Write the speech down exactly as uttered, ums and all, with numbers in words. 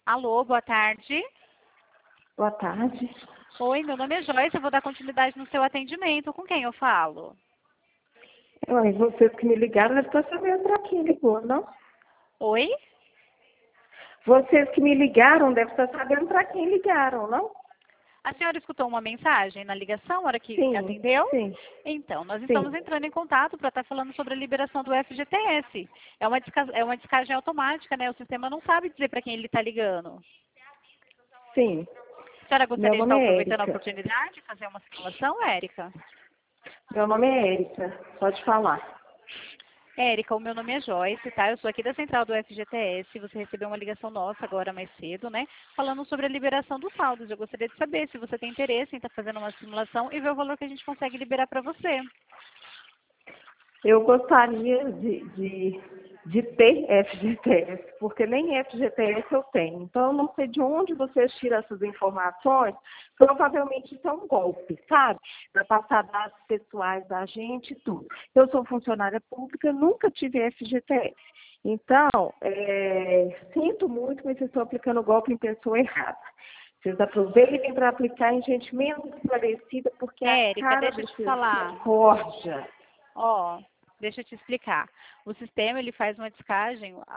Alô, boa tarde. Boa tarde. Oi, meu nome é Joyce, eu vou dar continuidade no seu atendimento. Com quem eu falo? Oi, vocês que me ligaram, devem estar sabendo para quem ligou, não? Oi? Vocês que me ligaram, devem estar sabendo para quem ligaram, não? A senhora escutou uma mensagem na ligação, na hora que Sim, atendeu? sim, Então, nós sim. estamos entrando em contato para estar falando sobre a liberação do F G T S. É uma, desca- é uma descagem automática, né? O sistema não sabe dizer para quem ele está ligando. Sim. A senhora Meu gostaria de nome estar é aproveitando a Érica. oportunidade de fazer uma simulação, Érica? Meu nome é Érica. Pode falar. Érica, o meu nome é Joyce, tá? Eu sou aqui da central do F G T S. Você recebeu uma ligação nossa agora mais cedo, né? Falando sobre a liberação dos saldos. Eu gostaria de saber se você tem interesse em estar fazendo uma simulação e ver o valor que a gente consegue liberar para você. Eu gostaria de, de, de ter F G T S, porque nem F G T S eu tenho. Então, eu não sei de onde vocês tiram essas informações. Provavelmente isso é um golpe, sabe? Para passar dados pessoais da gente e tudo. Eu sou funcionária pública, nunca tive F G T S. Então, é, sinto muito, mas eu estou aplicando o golpe em pessoa errada. Vocês aproveitem para aplicar em gente menos esclarecida, porque a Érica, cara deixa eu te desses falar. corja. Ó, deixa eu te explicar. O sistema, ele faz uma descagem